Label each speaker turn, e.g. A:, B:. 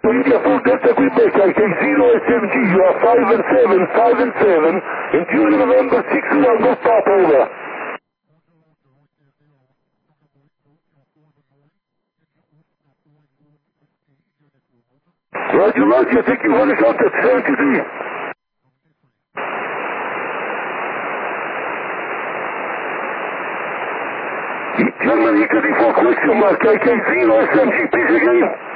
A: India full Delta Quebec, IK0 SMG, you are 5 and 7, 5 and 7, until November 6 1, go stop over. Roger, Roger, thank you for the contact, 73. Germany 34 question mark, IK0 SMG, please again.